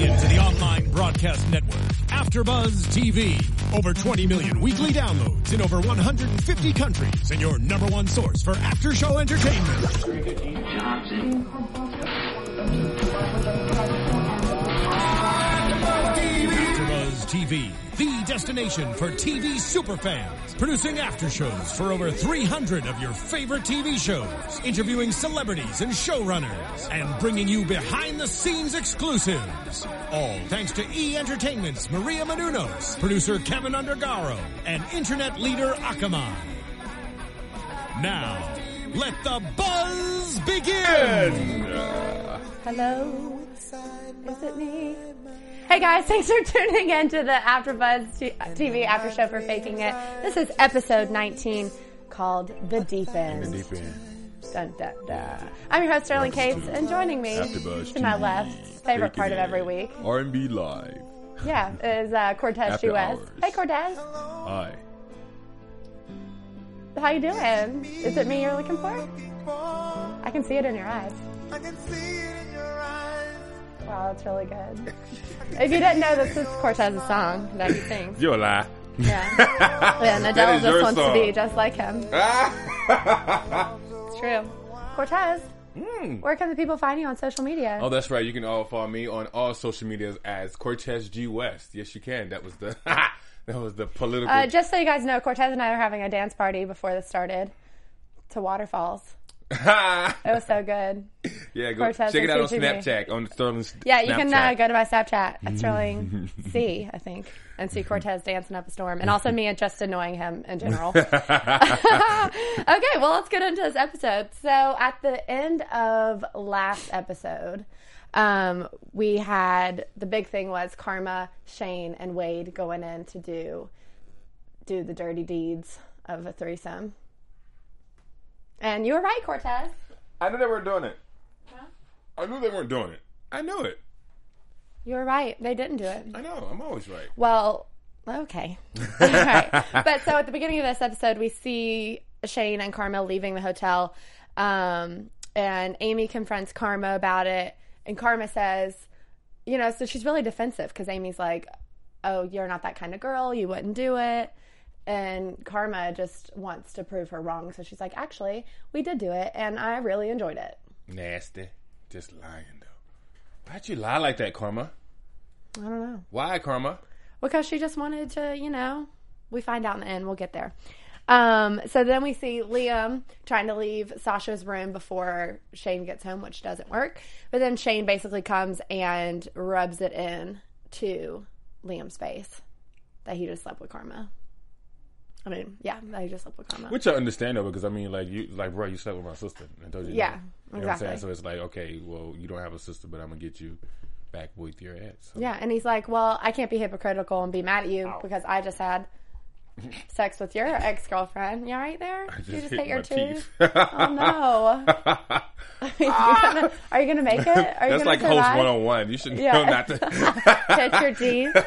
into the online broadcast network, AfterBuzz TV. Over 20 million weekly downloads in over 150 countries, and your number one source for after-show entertainment. AfterBuzz TV, the destination for TV superfans, producing after shows for over 300 of your favorite TV shows, interviewing celebrities and showrunners, and bringing you behind-the-scenes exclusives. All thanks to E! Entertainment's Maria Menounos, producer Kevin Undergaro, and internet leader Akamai. Now, let the buzz begin! Hello, is it me? Hey guys, thanks for tuning in to the AfterBuzz TV After Show for Faking It. This is episode 19 called The Deep End. The Deep End. Dun, dun, dun. I'm your host, Sterling Cates, and joining me to my left, favorite part of every week. R&B Live. Yeah, is Cortez After G-West. hours. Hey Cortez. Hi. How you doing? Is it me you're looking for? I can see it in your eyes. I can see it in your eyes. Wow, that's really good. If you didn't know, this is Cortez's song that he sings. You're a lie. Yeah. And Adele That is just your wants song. to be just like him. It's true. Cortez, where can the people find you on social media? Oh, that's right. You can all follow me on all social medias as Cortez G West. Yes, you can. That was the that was the political. Just so you guys know, Cortez and I are having a dance party before this started to Waterfalls. It was so good. Yeah, go Cortez check it out on teaching me. Snapchat on Sterling's. Yeah, you Snapchat. can go to my Snapchat at Sterling C, I think, and see Cortez dancing up a storm, and also me and just annoying him in general. Okay, well, let's get into this episode. So at the end of last episode, we had the big thing was Karma, Shane, and Wade going in to do the dirty deeds of a threesome. And you were right, Cortez. I knew they weren't doing it. Huh? I knew they weren't doing it. I knew it. You were right. They didn't do it. I know. I'm always right. Well, okay. All right. But so at the beginning of this episode, we see Shane and Karma leaving the hotel. And Amy confronts Karma about it. And Karma says, so she's really defensive because Amy's like, oh, you're not that kind of girl. You wouldn't do it. And Karma just wants to prove her wrong. So she's like, actually, we did do it. And I really enjoyed it. Nasty. Just lying, though. Why'd you lie like that, Karma? I don't know. Why, Karma? Because she just wanted to, we find out in the end. We'll get there. So then we see Liam trying to leave Sasha's room before Shane gets home, which doesn't work. But then Shane basically comes and rubs it in to Liam's face that he just slept with Karma. I mean, yeah, that he just slept with Karma. Which I understand, though, because, I mean, bro, you slept with my sister. I told you. Yeah, You know exactly. what I'm saying? So it's like, okay, well, you don't have a sister, but I'm going to get you back with your ex. So. Yeah, and he's like, well, I can't be hypocritical and be mad at you because I just had sex with your ex-girlfriend. You all right there? I Did you just hit hit your my tooth? teeth. Oh, no. Are you going to make it? Are you That's like survive? Host 101. You should know Yeah. not to. Hit your teeth.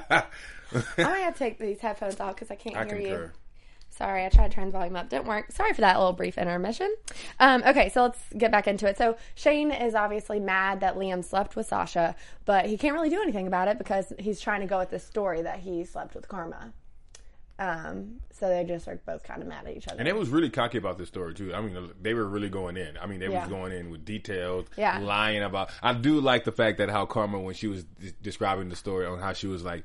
I might have to take these headphones off because I can't I hear concur. you. Sorry, I tried to turn the volume up. Didn't work. Sorry for that little brief intermission. Okay, so let's get back into it. So Shane is obviously mad that Liam slept with Sasha, but he can't really do anything about it because he's trying to go with this story that he slept with Karma. So they just are both kind of mad at each other. And they was really cocky about this story, too. I mean, they were really going in. I mean, they Yeah. was going in with details, Yeah. lying about. I do like the fact that how Karma, when she was describing the story on how she was like,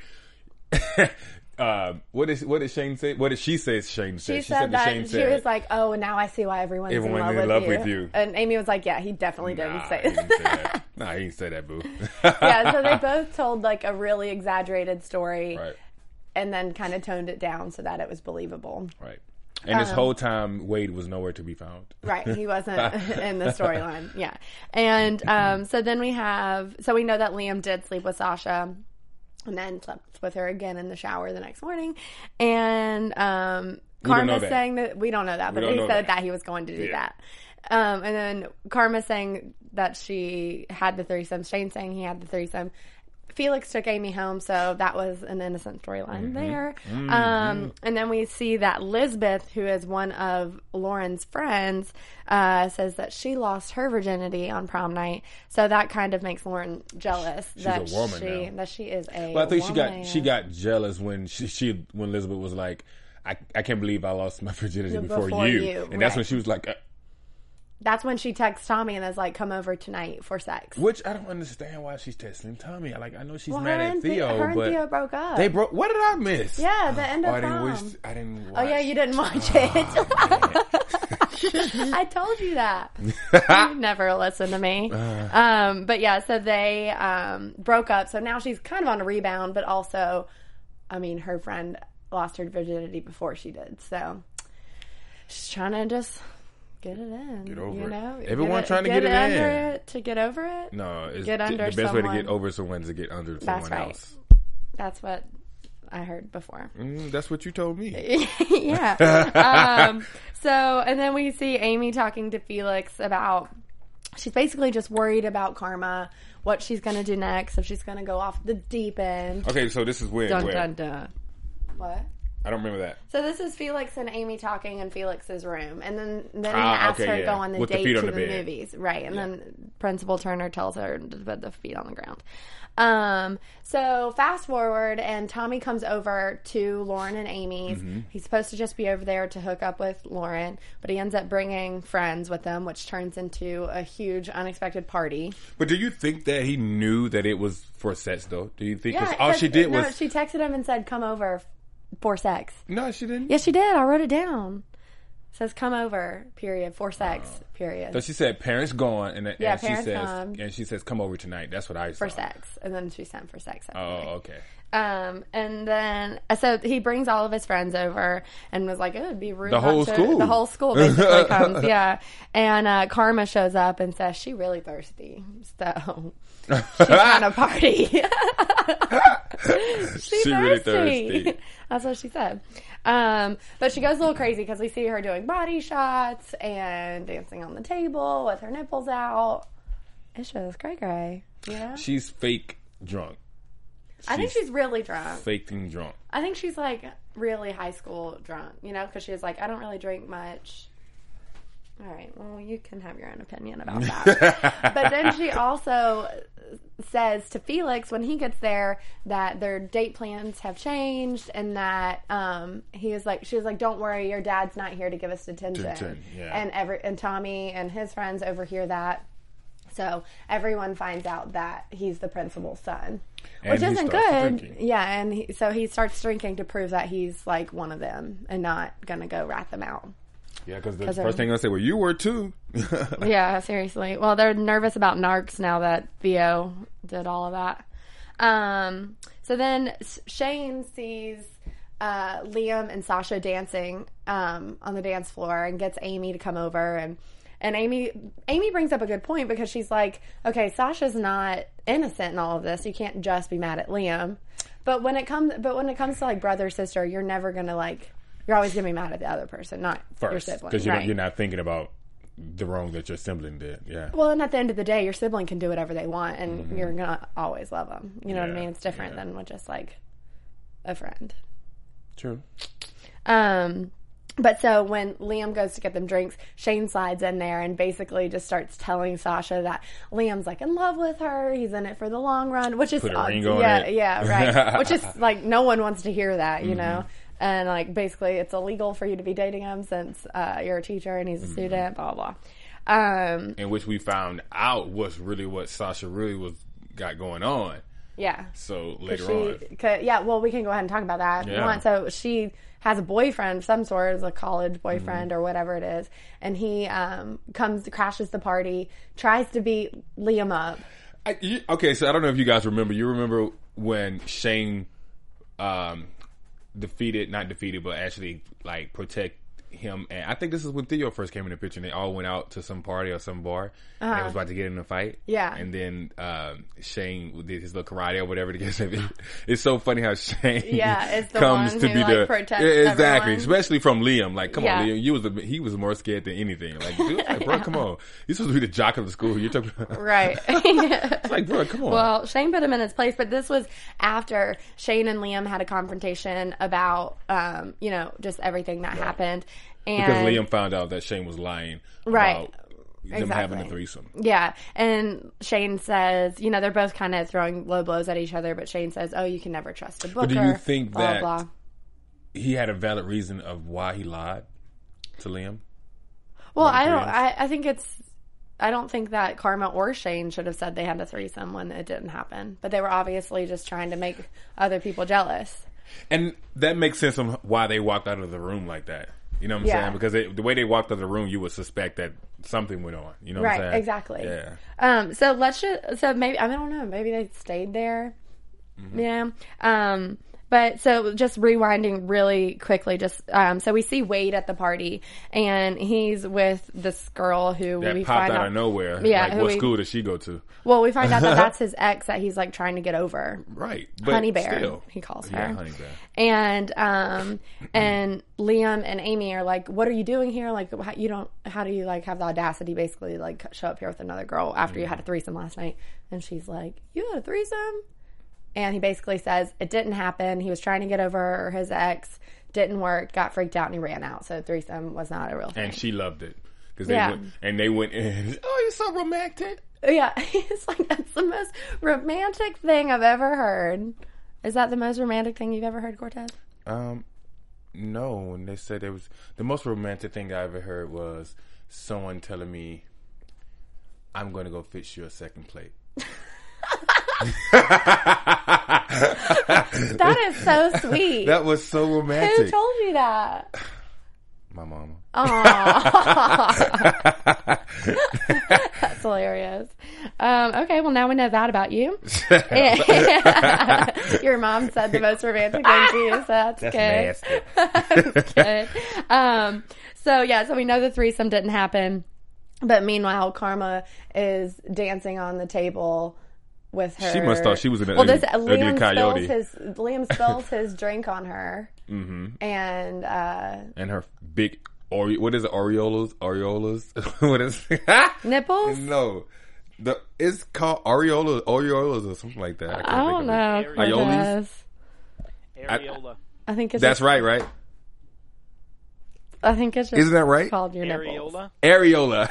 what did Shane say? What did she say? Shane said. She said that Shane she was like, "Oh, and now I see why everyone's in love with you." And Amy was like, "Yeah, he definitely didn't say he didn't say that." that. Nah, he didn't say that, boo. Yeah, so they both told like a really exaggerated story, Right. and then kind of toned it down so that it was believable. Right. And this whole time, Wade was nowhere to be found. Right, he wasn't in the storyline. Yeah, and so then we know that Liam did sleep with Sasha. And then slept with her again in the shower the next morning. And Karma's saying that we don't know that, but he said that he was going to do that. And then Karma's saying that she had the threesome. Shane saying he had the threesome. Felix took Amy home, so that was an innocent storyline there. And then we see that Lisbeth, who is one of Lauren's friends, says that she lost her virginity on prom night. So that kind of makes Lauren jealous. She's a woman now. That she is a Well, I think woman. she got jealous when when Elizabeth was like, I can't believe I lost my virginity before you. And that's when she was like... That's when she texts Tommy and is like, come over tonight for sex. Which I don't understand why she's texting Tommy. I know she's mad her at and Theo, her and but Theo broke up. They broke. What did I miss? Yeah, the end of I prom. I didn't watch. Oh yeah, you didn't watch it. I told you that. You never listen to me. But yeah, so they broke up. So now she's kind of on a rebound, but also, I mean, her friend lost her virginity before she did. So she's trying to just get it in. Get over you it. know? Everyone trying to get it under in. it to get over it. No, it's Get under the best way to someone. get over someone is to get under That's someone right. else. That's what I heard before. That's what you told me. Yeah. So, and then we see Amy talking to Felix about, she's basically just worried about karma, what she's going to do next, if she's going to go off the deep end. Okay, so this is when. Dun, where? dun, dun. What? I don't remember that. So this is Felix and Amy talking in Felix's room, and then he asks her to go on the With the date feet to on the the bed. movies, right? And then Principal Turner tells her to put the feet on the ground. So fast forward, and Tommy comes over to Lauren and Amy's. He's supposed to just be over there to hook up with Lauren, but he ends up bringing friends with him, which turns into a huge unexpected party. But do you think that he knew that it was for sex, though? Do you think? 'cause Yeah, all she did no, was. she texted him and said, "Come over for sex." No, she didn't. Yes, she did. I wrote it down. It says come over, period, for sex, period. So she said parents gone, and Yeah, she parents says, gone. and she says come over tonight. That's what I saw. For sex. And then she sent for sex. Oh, okay. And then, so he brings all of his friends over and was like, it would be rude. The whole school. The whole school basically comes, yeah. And Karma shows up and says, she really thirsty. So she's kind of party. She's really thirsty. That's what she said. But she goes a little crazy because we see her doing body shots and dancing on the table with her nipples out. It's just cray-cray, you know? She's fake drunk. I think she's really drunk. Faking drunk. I think she's like really high school drunk, you know, because she was like, I don't really drink much. All right, well, you can have your own opinion about that. But then she also says to Felix when he gets there that their date plans have changed and that she was like, don't worry, your dad's not here to give us detention. Yeah. And Tommy and his friends overhear that. So everyone finds out that he's the principal's son, And which he isn't starts good. drinking. Yeah, and so he starts drinking to prove that he's like one of them and not gonna go rat them out. Yeah, because the 'Cause first thing I say, well, you were too. Yeah, seriously. Well, they're nervous about narcs now that Theo did all of that. So then Shane sees Liam and Sasha dancing on the dance floor and gets Amy to come over and Amy brings up a good point because she's like, okay, Sasha's not innocent in all of this. You can't just be mad at Liam. But when it comes to like brother sister, you're never gonna you're always gonna be mad at the other person, not your First, sibling. because Right. you're not thinking about the wrong that your sibling did. Yeah. Well, and at the end of the day, your sibling can do whatever they want, and you're gonna always love them. You know what I Yeah, mean? It's different than with just like a friend. True. But so when Liam goes to get them drinks, Shane slides in there and basically just starts telling Sasha that Liam's like in love with her. He's in it for the long run, which is Put a ring on it. Yeah, right. Which is like no one wants to hear that, you know. And like basically, it's illegal for you to be dating him since you're a teacher and he's a student. Blah blah. In which we found out was really what Sasha really got going on. Yeah. So later on. Yeah, well, we can go ahead and talk about that if you Yeah. want. So she has a boyfriend of some sort, is a college boyfriend or whatever it is, and he crashes the party, tries to beat Liam up. Okay, so I don't know if you guys remember. You remember when Shane not defeated, but actually like him, and I think this is when Theo first came in the picture, and they all went out to some party or some bar, and they was about to get in a fight. Yeah. And then Shane did his little karate or whatever to get him. It's so funny how Shane is the comes one to who, be like, the protects exactly, everyone. especially from Liam. Like, come Yeah. on, Liam, he was more scared than anything. Like, dude, like, bro, come on, you're supposed to be the jock of the school. You're talking about Right. It's like, bro, come on. Well, Shane put him in his place, but this was after Shane and Liam had a confrontation about, just everything that happened. And because Liam found out that Shane was lying Right. about them having a threesome. Yeah, and Shane says, they're both kind of throwing low blows at each other, but Shane says, "Oh, you can never trust a booker." But do you think blah, that blah. he had a valid reason of why he lied to Liam? Well, About I the don't. threesomes? I don't think that Karma or Shane should have said they had a threesome when it didn't happen. But they were obviously just trying to make other people jealous. And that makes sense on why they walked out of the room like that. You know what I'm Yeah. saying? Because the way they walked out of the room, you would suspect that something went on. You know what I'm Right, saying? exactly. Yeah. So maybe, I don't know, maybe they stayed there. But so just rewinding really quickly, so we see Wade at the party, and he's with this girl who That we popped find out of nowhere. Yeah, Like, who what we- school does she go to? Well, we find out that that's his ex that he's like trying to get over. Right. But Honey Bear, still. he calls her. Yeah, Honey Bear. And Liam and Amy are like, "What are you doing here? Like, how do you like have the audacity basically like show up here with another girl after you had a threesome last night?" And she's like, "You had a threesome?" And he basically says it didn't happen. He was trying to get over his ex, didn't work, got freaked out, and he ran out. So threesome was not a real thing. And she loved it. Because Yeah. they went in, oh, you're so romantic. Yeah, it's like that's the most romantic thing I've ever heard. Is that the most romantic thing you've ever heard, Cortez? No, when they said it was the most romantic thing I ever heard was someone telling me, "I'm going to go fix you a second plate." That is so sweet. That was so romantic. Who told you that? My mama. Aww. That's hilarious. Okay, well now we know that about you. Your mom said the most romantic thing to you, so that's good. Nasty. That's good. So we know the threesome didn't happen, but meanwhile Karma is dancing on the table with her. She must thought she was an ugly coyote. Liam spills his drink on her, and her big what is it? Areolas? What is it? nipples. No, it's called areolas or something like that. I don't know. Areolas? Areola. I think it's That's right, right? I think it's just Isn't that right? called your nipples. Areola.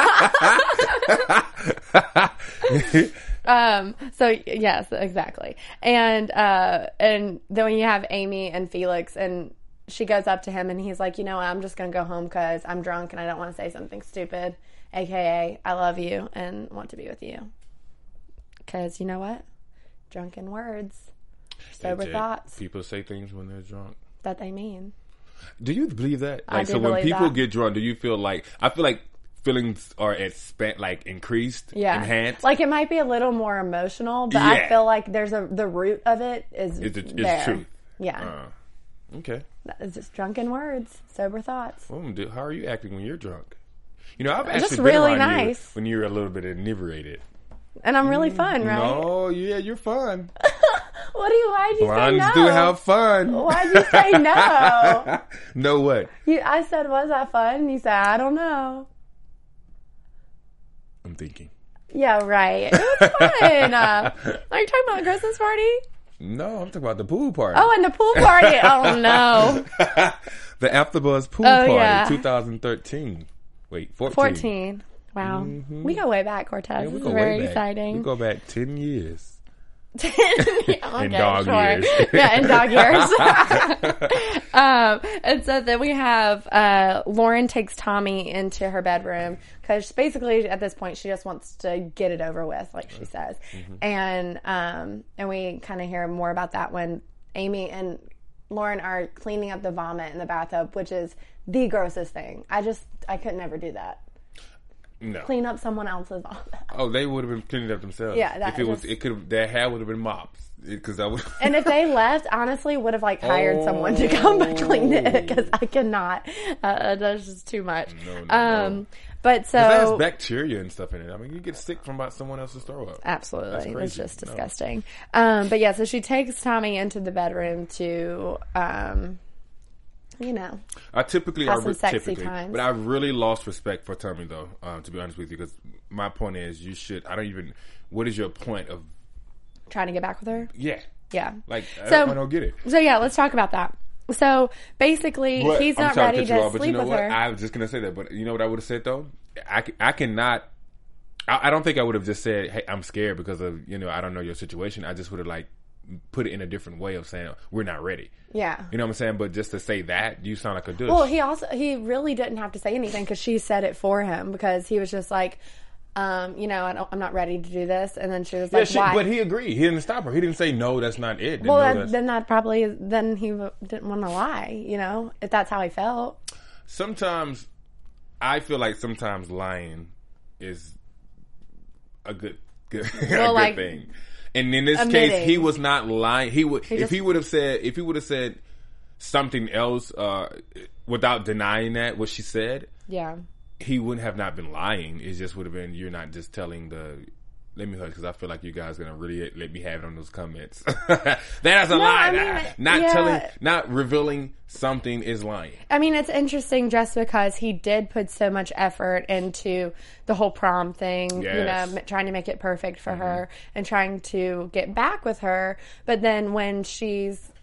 Areola. So yes, exactly. And then when you have Amy and Felix, and she goes up to him and he's like, I'm just going to go home because I'm drunk and I don't want to say something stupid, aka I love you and want to be with you. Because you know what? Drunken words, sober thoughts People say things when they're drunk. that they mean. Do you believe that? I do so when believe people that. get drunk, do you feel like I feel like feelings are increased, enhanced? Like it might be a little more emotional, but Yeah. I feel like there's the root of it is It's there. truth. Yeah. Okay. It's just drunken words, sober thoughts. How are you acting when you're drunk? I've actually Just been really around nice. you when you're a little bit inebriated. And I'm really fun, right? No, yeah, you're fun. Why'd you say Blondes no? do have fun. Why'd you say no? No what? I said, was that fun? You said, I don't know. I'm thinking. Yeah, right. It was fun. Are you talking about the Christmas party? No, I'm talking about the pool party. Oh, and the pool party. Oh, no. The AfterBuzz pool Oh, party, yeah. 2013. Wait, 14. 14. Wow. We go way back, Cortez. Yeah, we This go is way very back. exciting. We go back 10 years. Okay, In dog sure. years. Yeah, in dog years. And so then we have Lauren takes Tommy into her bedroom because basically at this point she just wants to get it over with, like she says. And we kind of hear more about that when Amy and Lauren are cleaning up the vomit in the bathtub, which is the grossest thing. I could never do that. No. clean up someone else's office. Oh, they would have been cleaning up themselves. Yeah, that if it was, just- it could have. Their hair would have been mops because I would. And if they left, honestly, would have like hired someone to come and clean it because I cannot. That's just too much. No. But so That has bacteria and stuff in it. I mean, you get sick from about someone else's throw up. absolutely, That's it was crazy. just No. disgusting. But yeah, so she takes Tommy into the bedroom to, I typically, Have some sexy times. but I really lost respect for Tommy though. To be honest with you, because my point is, you should. I don't even. What is your point of? trying to get back with her. Yeah, Yeah. like I So- don't get it. So yeah, let's talk about that. So basically, But he's I'm not sorry ready cut you to off, but sleep you know with what? her. I was just gonna say that, but you know what I would have said though? I cannot. I don't think I would have just said, "Hey, I'm scared because of I don't know your situation." I just would have like put it in a different way of saying we're not ready. Yeah. You know what I'm saying? But just to say that, you sound like a douche. Well, he really didn't have to say anything because she said it for him because he was just like, I'm not ready to do this, and then she was like, why? But he agreed. He didn't stop her. He didn't say no. That's not it. Well, No, that's- then he didn't want to lie, if that's how he felt. sometimes I feel like sometimes lying is a good Well, like, thing. And in this admitting. case, he was not lying. He would just- he would have said something else without denying that what she said, Yeah. he wouldn't have not been lying. It just would have been, you're not just telling the. Let me hush because I feel like you guys are gonna really let me have it on those comments. That's a lie. I mean, not yeah. not revealing something is lying. I mean, it's interesting just because he did put so much effort into the whole prom thing, Yes. trying to make it perfect for her and trying to get back with her. But then when she's,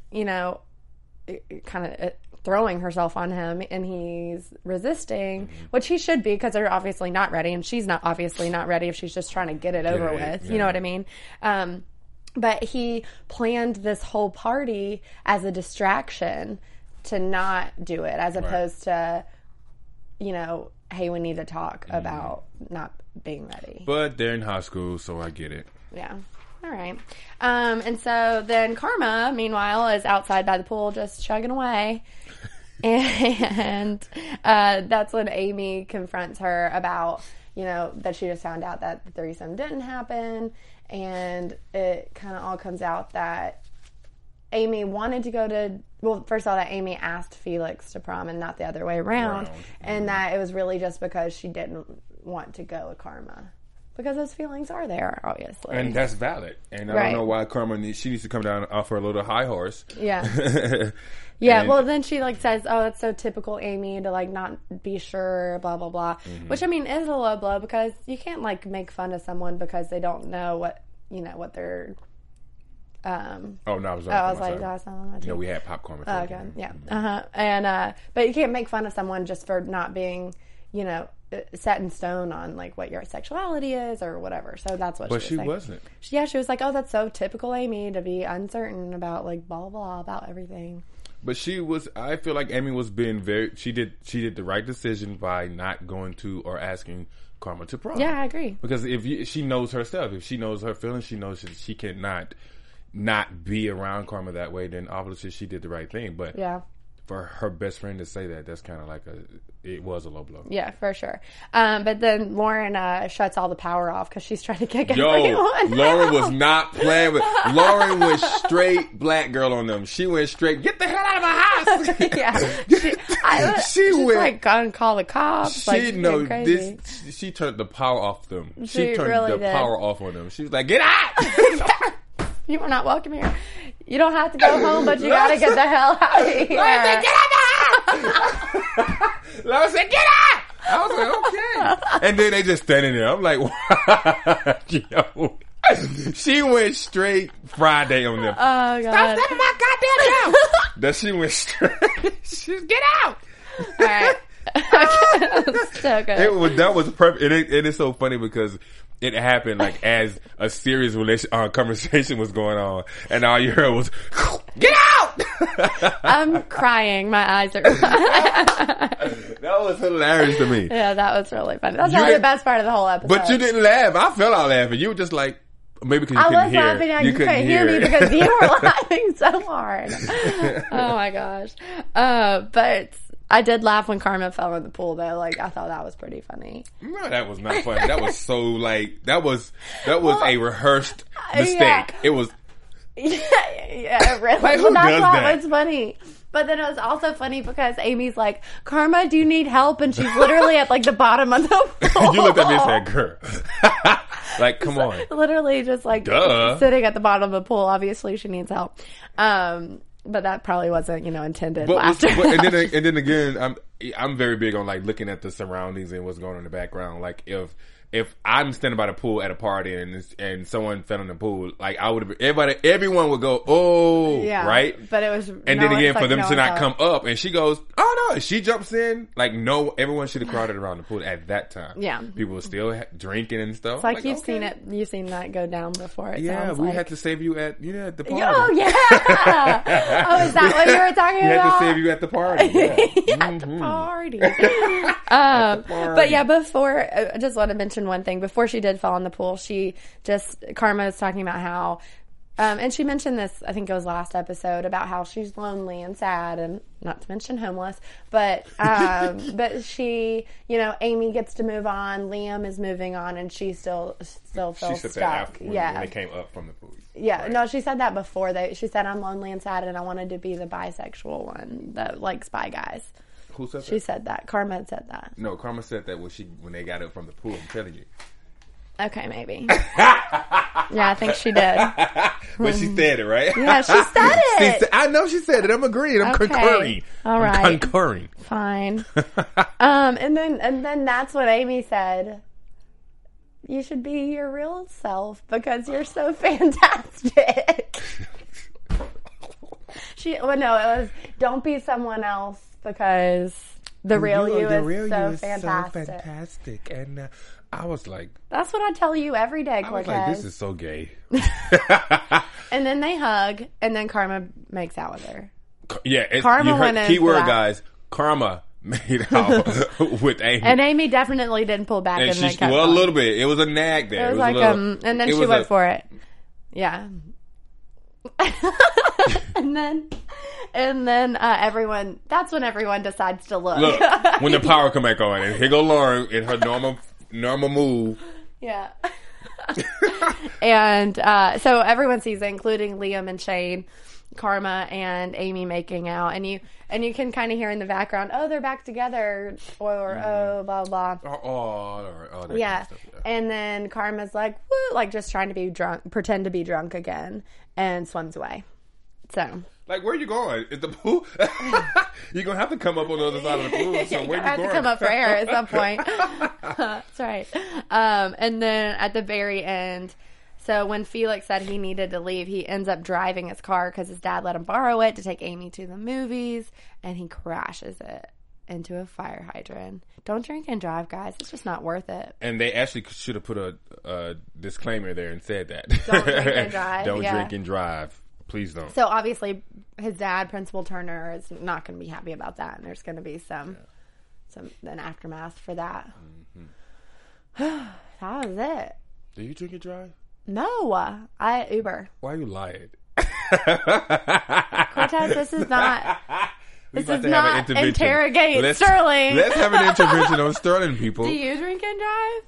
kind of throwing herself on him and he's resisting, which he should be because they're obviously not ready and she's not obviously not ready if she's just trying to get it over with. Yeah. You know what I mean? But he planned this whole party as a distraction to not do it, as opposed to, hey, we need to talk about not being ready. But they're in high school, so I get it. Yeah. All right. And so then Karma, meanwhile, is outside by the pool just chugging away. And that's when Amy confronts her about, that she just found out that the threesome didn't happen. And it kind of all comes out that Amy wanted to go to, well, first of all, that Amy asked Felix to prom and not the other way around. And that it was really just because she didn't want to go with Karma. Because those feelings are there, obviously. And that's valid. And I Right. don't know why Karma needs to come down off her little high horse. Yeah. Yeah, And- well, then she, says, oh, it's so typical Amy to, not be sure, blah, blah, blah. Which, I mean, is a low blow because you can't, make fun of someone because they don't know what, what they're... Oh, no, I was I was like, that's not we had popcorn. Oh, okay, yeah. And, but you can't make fun of someone just for not being, set in stone on, what your sexuality is or whatever. So that's what But she she was saying. wasn't. Yeah, she was like, oh, that's so typical Amy to be uncertain about, blah, blah, blah, about everything. But she was. I feel like Amy was being very. She did the right decision by not going to or asking Karma to prom. Yeah, I agree. Because she knows herself, if she knows her feelings, she knows she cannot not be around Karma that way. Then obviously she did the right thing. But Yeah. for her best friend to say that, that's kind of it was a low blow. Yeah, for sure. But then Lauren shuts all the power off because she's trying to kick Yo, everyone. Lauren was not playing with. Lauren went straight black girl on them. She went straight. Get the hell out of my house. Yeah, She she's went. gonna call the cops. She being crazy. She turned the power off them. She She turned really the did. power off on them. She was like, "Get out!" You are not welcome here. You don't have to go home, but you gotta get the hell out of here. Lauren said, "Get out the house!" Lauren said, "Get out!" I was like, "Okay." And then they just standing there. I'm like, "Yo." She went straight Friday on them. Oh god! Stop my goddamn house! That she went straight. She's get out. All right. So good. That was perfect. It is so funny because it happened as a serious conversation was going on, and all you heard was "Get out!" I'm crying. My eyes are. That was hilarious to me. Yeah, that was really funny. That's You probably the didn't- best part of the whole episode. But you didn't laugh. I fell out laughing. You were just like, maybe because you I couldn't was hear. laughing and you couldn't hear me it. because you were laughing so hard. Oh my gosh. But I did laugh when Karma fell in the pool, though. Like, I thought that was pretty funny. No, that was not funny. That was so like that was a rehearsed mistake. Yeah. It was. Yeah, really. Like, who That's does why that? it was funny. But then it was also funny because Amy's like, Karma, do you need help? And she's literally at like the bottom of the pool. You looked at me and said, "Girl, like, come on." Literally just like Duh. sitting at the bottom of the pool. Obviously, she needs help. But that probably wasn't, intended laughter. And then again, I'm very big on like looking at the surroundings and what's going on in the background. Like if I'm standing by the pool at a party and someone fell in the pool, like I would everyone would go, oh, Yeah, right. But it was, And then again, for them to not come up, and she goes, oh no, she jumps in. Like no, everyone should have crowded around the pool at that time. Yeah. People were still drinking and stuff. It's like you've okay. seen it. You've seen that go down before. It Yeah, sounds we like. had to save you at the party. Oh yeah! Oh, is that what you were talking We had about? to save you at the party. Yeah. At the party. But yeah, before I just want to mention one thing. Before she did fall in the pool, Karma was talking about how, and she mentioned this, I think it was last episode, about how she's lonely and sad, and not to mention homeless. But but she, Amy gets to move on. Liam is moving on, and she still feels She said stuck. that after when Yeah. they came up from the pool. Yeah, Right. no, she said that before. She said, I'm lonely and sad, and I wanted to be the bisexual one that likes spy guys. Who said that? She said that. Karma had said that. No, Karma said that when they got up from the pool. I'm telling you. Okay, maybe. Yeah, I think she did. But she said it, right? Yeah, she said it. I know she said it. I'm agreeing. I'm Okay. concurring. All right. I'm concurring. Fine. And then that's what Amy said. You should be your real self because you're so fantastic. It was don't be someone else because the real you is so fantastic. So fantastic. And I was like, That's what I tell you every day, I was Cortez. like, this is so gay. And then they hug, and then Karma makes out with her. Yeah, Karma went in for keyword, that. guys. Karma made out with Amy. And Amy definitely didn't pull back. And And then she, kept well, a going. little bit. It was a nag there. It was a like, little, and then it she was went for it. Yeah. and then everyone, that's when everyone decides to look. Look, when the power come back on, and here go Lauren in her normal move. Yeah. And so everyone sees it, including Liam and Shane, Karma and Amy making out, and you can kind of hear in the background, oh, they're back together, or oh, blah blah. That Yeah. kind of stuff, yeah. And then Karma's like, woo, like just trying to be drunk, pretend to be drunk again, and swims away. So. Like, where you going? At the pool? You're going to have to come up on the other side of the pool. So where you have going? to come up for air at some point. That's right. And then at the very end, so when Felix said he needed to leave, he ends up driving his car because his dad let him borrow it to take Amy to the movies, and he crashes it into a fire hydrant. Don't drink and drive, guys. It's just not worth it. And they actually should have put a disclaimer there and said that. Don't drink and drive. Don't yeah. drink and drive. Please don't. So obviously, his dad, Principal Turner, is not going to be happy about that, and there's going to be an aftermath for that. Mm-hmm. That was it. Do you drink and drive? No, I Uber. Why are you lying? Cortez, this is not. We This about is to have an not intervention. interrogate Sterling. Let's have an intervention on Sterling, people. Do you drink and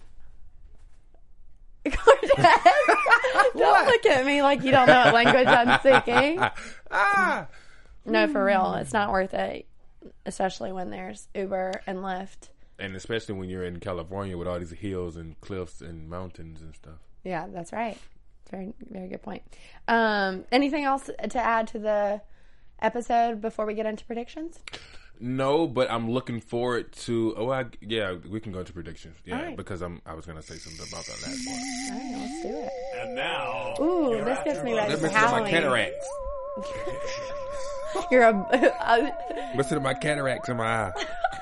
drive? Cortez, don't look at me like you don't know what language I'm speaking. No, for real, it's not worth it, especially when there's Uber and Lyft. And especially when you're in California with all these hills and cliffs and mountains and stuff. Yeah, that's right. Very, very good point. Anything else to add to the episode before we get into predictions? No, but I'm looking forward to. We can go into predictions. Yeah, right. because I was gonna say something about that last one. All right, let's do it. And now, Ooh, this gets me ready for Listen to my Halloween. cataracts. You're a Listen to my cataracts in my eye.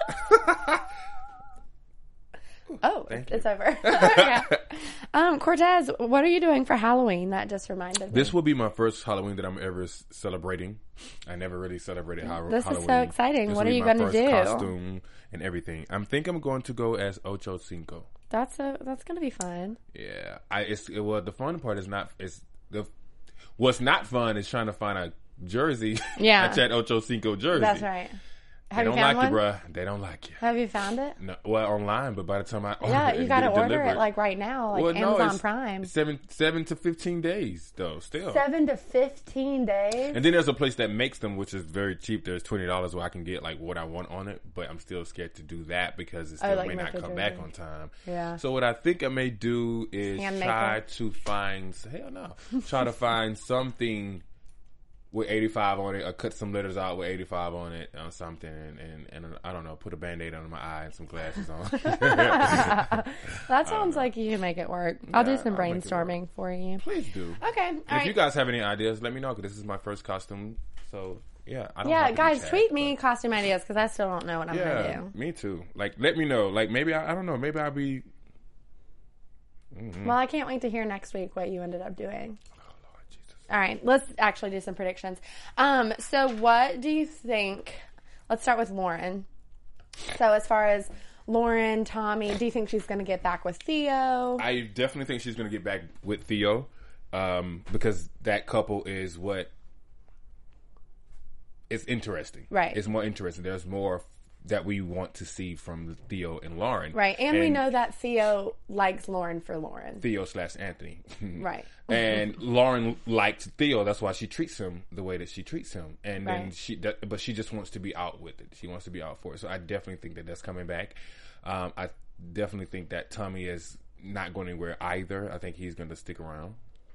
oh, Thank it's over. Yeah. Cortez, what are you doing for Halloween? That just reminded me. This will be my first Halloween that I'm ever celebrating. I never really celebrated Halloween. This is so exciting. This What will are be you my gonna first do? Costume and everything. I'm going to go as Ocho Cinco. That's gonna be fun. Yeah, the fun part is what's not fun is trying to find a jersey. Yeah. a Chad Ocho Cinco jersey. That's right. Have they you don't found like one? you, bruh. They don't like you. Have you found it? No, well, online, but by the time I order Yeah, it you and got to get it order delivered, it like right now, like well, no, Amazon it's Prime. 7 to 15 days, though, still. 7 to 15 days. And then there's a place that makes them, which is very cheap. There's $20 where I can get like what I want on it, but I'm still scared to do that because it still like may not come back refrigerated. on time. Yeah. So what I think I may do is Hand try maker. to find try to find something with 85 on it, or cut some letters out with 85 on it, or something, and I don't know, put a Band-Aid under my eye and some glasses on. That sounds like you can make it work. I'll do some I'll make it brainstorming for you. Please do. Okay, all If right. you guys have any ideas, let me know, because this is my first costume. So, yeah. I don't Yeah, have to be guys, Chad, tweet but- me costume ideas because I still don't know what I'm going to Yeah, do. me too. Like, let me know. Like, maybe, I don't know, maybe I'll be... Well, I can't wait to hear next week what you ended up doing. Oh, Lord Jesus. All right, let's actually do some predictions. So what do you think? Let's start with Lauren. So as far as Lauren, Tommy, do you think she's going to get back with Theo? I definitely think she's going to get back with Theo, because that couple is what is interesting. Right. It's more interesting. There's more that we want to see from Theo and Lauren. Right, and we know that Theo likes Lauren for Lauren. Theo / Anthony. Right. And Lauren likes Theo. That's why she treats him the way that she treats him. And then Right. but she just wants to be out with it. She wants to be out for it. So I definitely think that that's coming back. I definitely think that Tommy is not going anywhere either. I think he's going to stick around.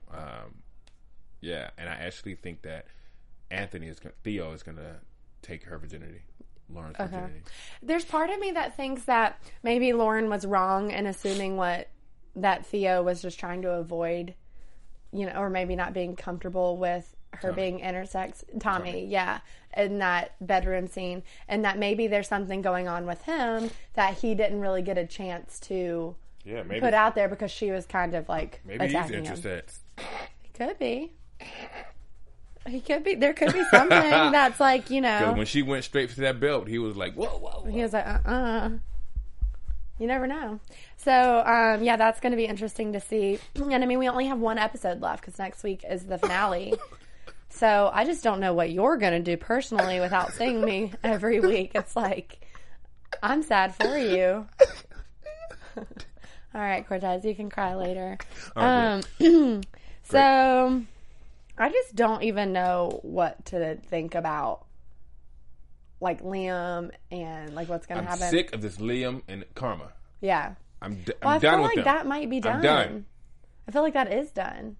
Yeah, and I actually think that Theo is going to take her virginity. Lauren's virginity. There's part of me that thinks that maybe Lauren was wrong in assuming that Theo was just trying to avoid, or maybe not being comfortable with her being intersex. Tommy, yeah, in that bedroom scene. And that maybe there's something going on with him that he didn't really get a chance to Maybe put out there because she was kind of like maybe he's attacking him. interested. Could be. He could be. There could be something that's like, Because when she went straight for that belt, he was like, whoa, whoa, whoa. He was like, You never know. So, yeah, that's going to be interesting to see. And I mean, we only have one episode left because next week is the finale. So I just don't know what you're going to do personally without seeing me every week. It's like, I'm sad for you. All right, Cortez, you can cry later. So I just don't even know what to think about, like, Liam and, like, what's going to I'm happen. sick of this Liam and Karma. Yeah. I'm Well, I done feel with like them. that might be done. I'm done. I feel like that is done.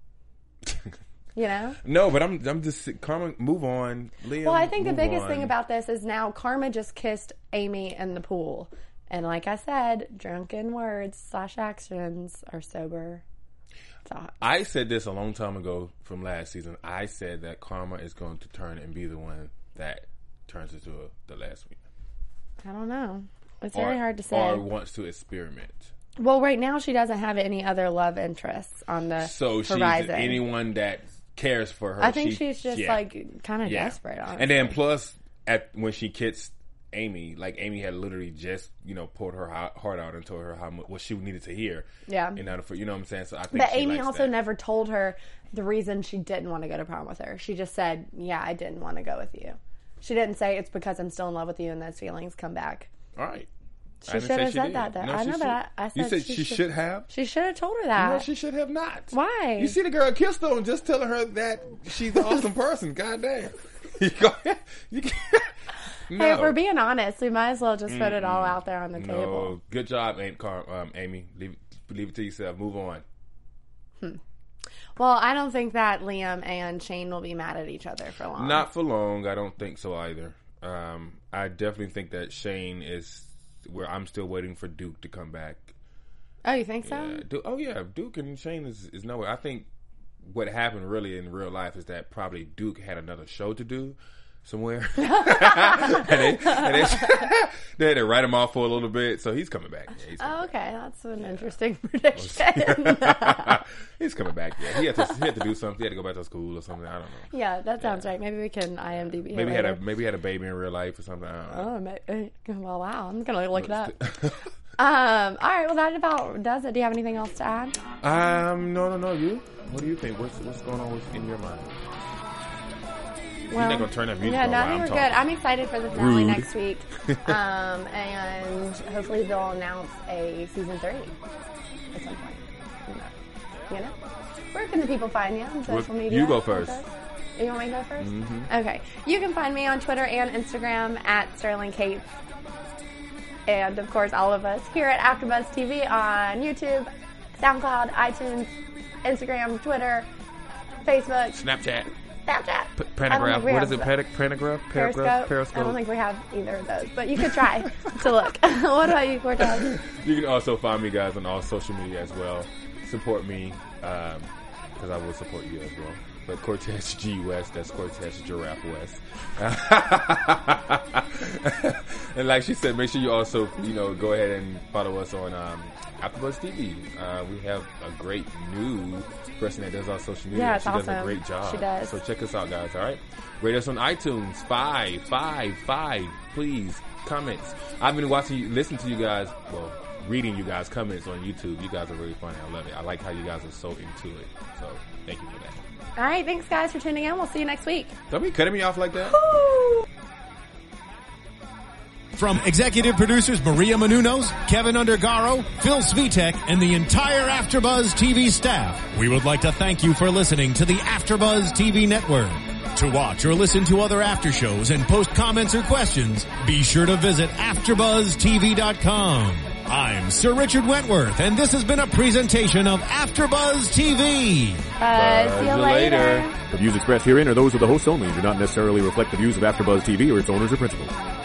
No, but I'm just Karma. Move on, Liam. Well, I think the move biggest on. thing about this is now Karma just kissed Amy in the pool. And like I said, drunken words / actions are sober thoughts. I said this a long time ago from last season. I said that Karma is going to turn and be the one that turns into the last week. I don't know. It's very hard to say. Or wants to experiment. Well, right now she doesn't have any other love interests on the So horizon. she's anyone that cares for her. I think she's just like kind of Yeah. desperate. Honestly. And then plus, when she kissed Amy, like Amy had literally just poured her heart out and told her what she needed to hear. Yeah. In order for what I'm saying. So I think. But she Amy likes also that. never told her the reason she didn't want to go to prom with her. She just said, "Yeah, I didn't want to go with you." She didn't say it's because I'm still in love with you and those feelings come back. All right. She should have said that. Though. No, I she know should. that. I said You said she should have. She should have told her that. No, she should have not. Why? You see the girl kissed her and just telling her that she's an awesome person. God damn. You can't. No. Hey, if we're being honest, we might as well just put it all out there on the table. No. Good job, Amy. Leave it to yourself. Move on. Well, I don't think that Liam and Shane will be mad at each other for long. Not for long. I don't think so either. I definitely think that Shane is where I'm still waiting for Duke to come back. Oh, you think so? Yeah, Duke and Shane is nowhere. I think what happened really in real life is that probably Duke had another show to do somewhere. and they had to write him off for a little bit, so he's coming back. Yeah, he's coming Okay, that's an interesting prediction. He's coming back. Yeah, he had to do something. He had to go back to school or something. I don't know. Yeah, that sounds right. Maybe we can IMDb. Maybe later. he had a baby in real life or something. I don't know. Well, wow. I'm gonna look it up. All right. Well, that about does it. Do you have anything else to add? No. You? What do you think? What's going on in your mind? You're not gonna turn that music Yeah, on no, while I think I'm we're talking. good. I'm excited for the finale Rude. next week. And hopefully they'll announce a season 3 at some point. You know? Where can the people find you on social media? You go first. You want me to go first? Mm-hmm. Okay. You can find me on Twitter and Instagram at Sterling Cates. And, of course, all of us here at AfterBuzz TV on YouTube, SoundCloud, iTunes, Instagram, Twitter, Facebook, Snapchat. Snapchat. Panagraph. What is it? Periscope. Periscope. I don't think we have either of those, but you could try to look. What about you, Cortez? You can also find me, guys, on all social media as well. Support me, because I will support you as well. But Cortez G West, that's Cortez Giraffe West. And like she said, make sure you also, go ahead and follow us on AfterBuzz TV. We have a great new person that does our social media. Yeah, it's she does a awesome. great job. She does. So check us out, guys. All right, rate us on iTunes. 5, please. Comments. I've been listening to you guys. Well, reading you guys' comments on YouTube. You guys are really funny. I love it. I like how you guys are so into it. So thank you for that. All right, thanks, guys, for tuning in. We'll see you next week. Don't be cutting me off like that. From executive producers Maria Menounos, Kevin Undergaro, Phil Svitek, and the entire AfterBuzz TV staff, we would like to thank you for listening to the AfterBuzz TV network. To watch or listen to other after shows and post comments or questions, be sure to visit AfterBuzzTV.com. I'm Sir Richard Wentworth, and this has been a presentation of AfterBuzz TV. See you later. The views expressed herein are those of the hosts only and do not necessarily reflect the views of AfterBuzz TV or its owners or principals.